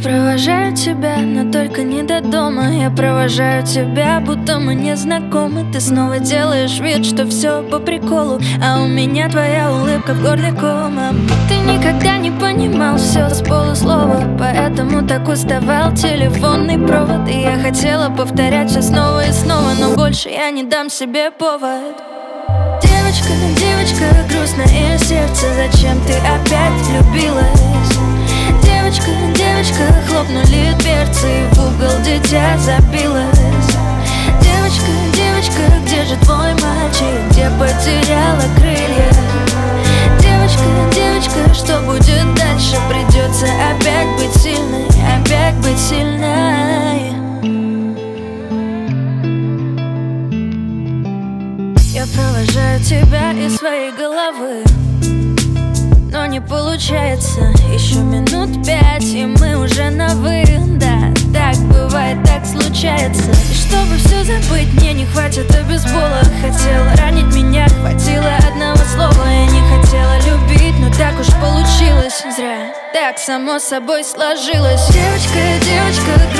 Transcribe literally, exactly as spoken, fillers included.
провожаю тебя, но только не до дома. Я провожаю тебя, будто мы не знакомы. Ты снова делаешь вид, что все по приколу, а у меня твоя улыбка в горле комом. Ты никогда не понимал все с полуслова, поэтому так уставал телефонный провод. И я хотела повторять все снова и снова, но больше я не дам себе повод. Девочка, девочка, грустное сердце, зачем ты опять влюбилась? Девочка, девочка, хлопнули дверцы, и в угол дитя забилось. Девочка, девочка, где же твой мальчик, где потеряла крылья? Девочка, девочка, что будет дальше? Придется опять быть сильной, опять быть сильной. Я провожаю тебя из своей головы, но не получается. Еще минут пять, и мы уже на «вы». Да, так бывает, так случается. И чтобы все забыть, мне не хватит обезбола. Хотела ранить меня, хватило одного слова. Я не хотела любить, но так уж получилось. Зря, так само собой сложилось. Девочка, девочка,